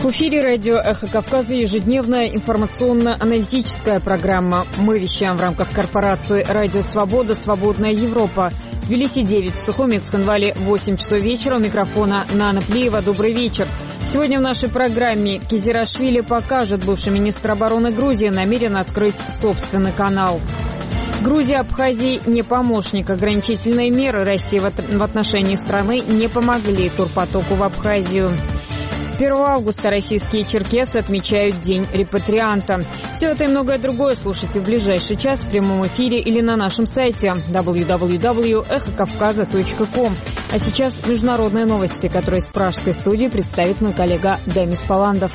В эфире радио «Эхо Кавказа» ежедневная информационно-аналитическая программа. Мы вещаем в рамках корпорации «Радио Свобода. Свободная Европа». В Тбилиси 9, в Сухуми, Цхинвале 8 часов вечера. У микрофона Нана Плиева. Добрый вечер. Сегодня в нашей программе Кизирашвили покажет, бывший министр обороны Грузии намерен открыть собственный канал. Грузия Абхазии не помощник. Ограничительные меры России в отношении страны не помогли турпотоку в Абхазию. 1 августа российские черкесы отмечают День репатрианта. Все это и многое другое слушайте в ближайший час в прямом эфире или на нашем сайте www.эхокавказа.ком. А сейчас международные новости, которые из пражской студии представит мой коллега Демис Паландов.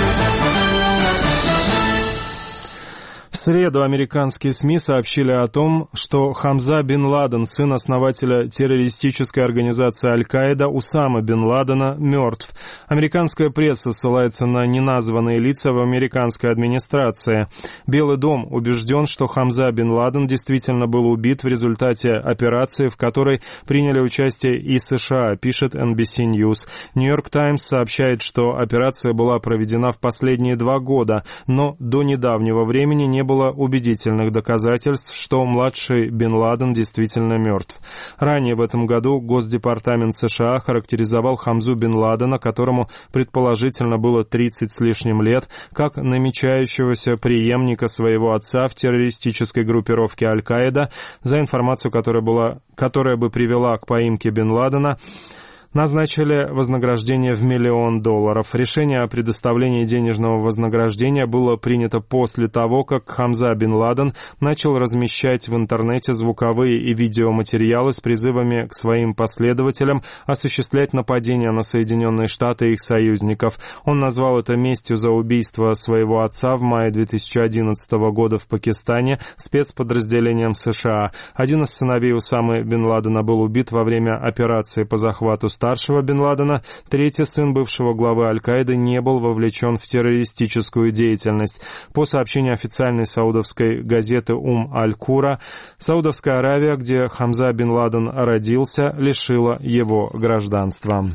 В среду американские СМИ сообщили о том, что Хамза бин Ладен, сын основателя террористической организации Аль-Каида Усама бин Ладена, мертв. Американская пресса ссылается на неназванные лица в американской администрации. Белый дом убежден, что Хамза бин Ладен действительно был убит в результате операции, в которой приняли участие и США, пишет NBC News. Нью-Йорк Таймс сообщает, что операция была проведена в последние 2 года, но до недавнего времени не было убедительных доказательств, что младший бин Ладен действительно мертв. Ранее в этом году Госдепартамент США характеризовал Хамзу бин Ладена, которому предположительно было 30 с лишним лет, как намечающегося преемника своего отца в террористической группировке Аль-Каида. За информацию, которая бы привела к поимке бин Ладена, назначили вознаграждение в $1 миллион. Решение о предоставлении денежного вознаграждения было принято после того, как Хамза бин Ладен начал размещать в интернете звуковые и видеоматериалы с призывами к своим последователям осуществлять нападения на Соединенные Штаты и их союзников. Он назвал это местью за убийство своего отца в мае 2011 года в Пакистане спецподразделением США. Один из сыновей Усамы бин Ладена был убит во время операции по захвату старшего бин Ладена. Третий сын бывшего главы Аль-Каиды не был вовлечен в террористическую деятельность. По сообщению официальной саудовской газеты Аль-Кура, Саудовская Аравия, где Хамза бин Ладен родился, лишила его гражданства.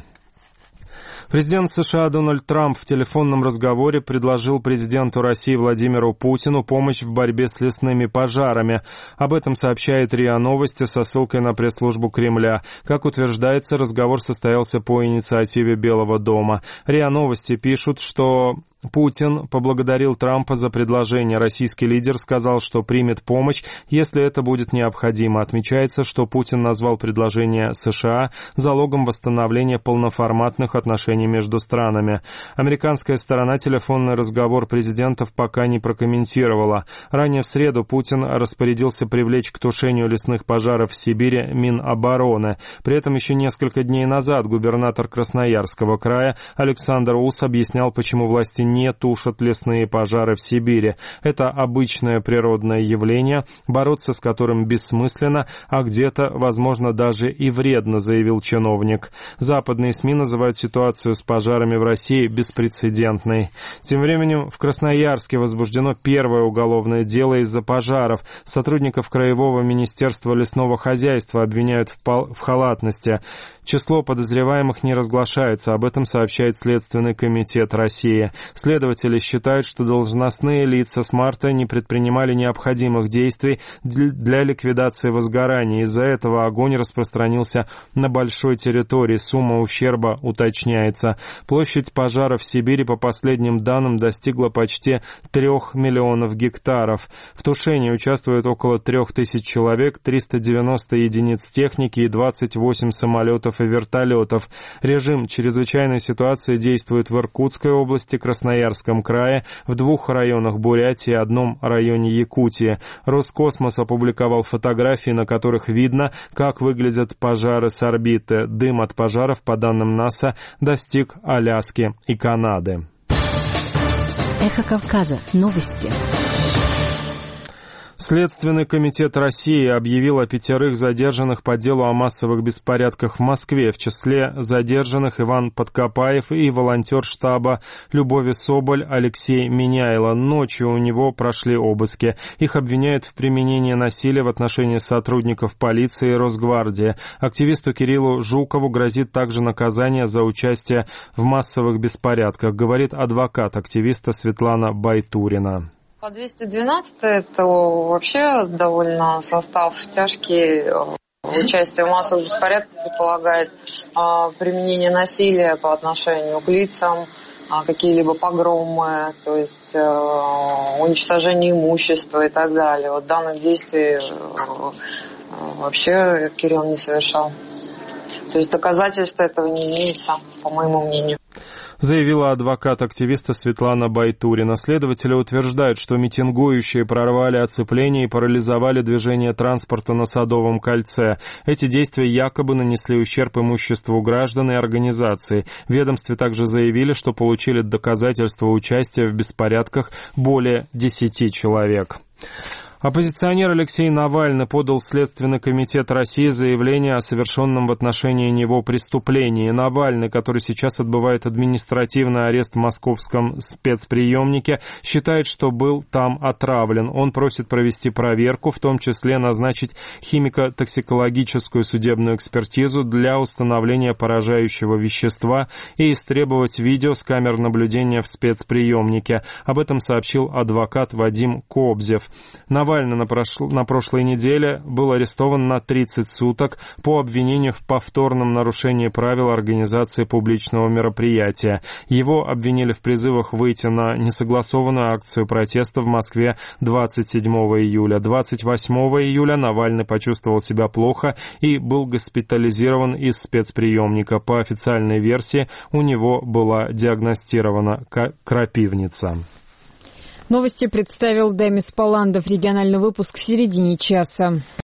Президент США Дональд Трамп в телефонном разговоре предложил президенту России Владимиру Путину помощь в борьбе с лесными пожарами. Об этом сообщает РИА Новости со ссылкой на пресс-службу Кремля. Как утверждается, разговор состоялся по инициативе Белого дома. РИА Новости пишут, что Путин поблагодарил Трампа за предложение. Российский лидер сказал, что примет помощь, если это будет необходимо. Отмечается, что Путин назвал предложение США залогом восстановления полноформатных отношений между странами. Американская сторона телефонный разговор президентов пока не прокомментировала. Ранее в среду Путин распорядился привлечь к тушению лесных пожаров в Сибири Минобороны. При этом еще несколько дней назад губернатор Красноярского края Александр Ус объяснял, почему власти не тушат лесные пожары в Сибири. Это обычное природное явление, бороться с которым бессмысленно, а где-то, возможно, даже и вредно, заявил чиновник. Западные СМИ называют ситуацию с пожарами в России беспрецедентной. Тем временем в Красноярске возбуждено первое уголовное дело из-за пожаров. Сотрудников Краевого министерства лесного хозяйства обвиняют в халатности. Число подозреваемых не разглашается, об этом сообщает Следственный комитет России. Следователи считают, что должностные лица с марта не предпринимали необходимых действий для ликвидации возгорания. Из-за этого огонь распространился на большой территории. Сумма ущерба уточняется. Площадь пожара в Сибири, по последним данным, достигла почти 3 миллионов гектаров. В тушении участвует около 3000 человек, 390 единиц техники и 28 самолетов и вертолетов. Режим чрезвычайной ситуации действует в Иркутской области, Красноярском крае, в 2 районах Бурятии и 1 районе Якутии. Роскосмос опубликовал фотографии, на которых видно, как выглядят пожары с орбиты. Дым от пожаров, по данным НАСА, достиг Аляски и Канады. Эхо Кавказа. Новости. Следственный комитет России объявил о 5 задержанных по делу о массовых беспорядках в Москве. В числе задержанных Иван Подкопаев и волонтер штаба Любови Соболь Алексей Меняйло. Ночью у него прошли обыски. Их обвиняют в применении насилия в отношении сотрудников полиции и Росгвардии. Активисту Кириллу Жукову грозит также наказание за участие в массовых беспорядках, говорит адвокат активиста Светлана Байтурина. По 212 это вообще довольно состав тяжкий. Участие в массовых беспорядках предполагает применение насилия по отношению к лицам, какие-либо погромы, то есть уничтожение имущества и так далее. Вот данных действий вообще Кирилл не совершал. То есть доказательств этого не имеется, по моему мнению. Заявила адвокат активиста Светлана Байтурина. Следователи утверждают, что митингующие прорвали оцепление и парализовали движение транспорта на Садовом кольце. Эти действия якобы нанесли ущерб имуществу граждан и организаций. В ведомстве также заявили, что получили доказательства участия в беспорядках более 10 человек. Оппозиционер Алексей Навальный подал в Следственный комитет России заявление о совершенном в отношении него преступлении. Навальный, который сейчас отбывает административный арест в московском спецприемнике, считает, что был там отравлен. Он просит провести проверку, в том числе назначить химико-токсикологическую судебную экспертизу для установления поражающего вещества и истребовать видео с камер наблюдения в спецприемнике. Об этом сообщил адвокат Вадим Кобзев. Навальный на прошлой неделе был арестован на 30 суток по обвинению в повторном нарушении правил организации публичного мероприятия. Его обвинили в призывах выйти на несогласованную акцию протеста в Москве 27 июля. 28 июля Навальный почувствовал себя плохо и был госпитализирован из спецприемника. По официальной версии у него была диагностирована крапивница. Новости представил Демис Паландов. Региональный выпуск в середине часа.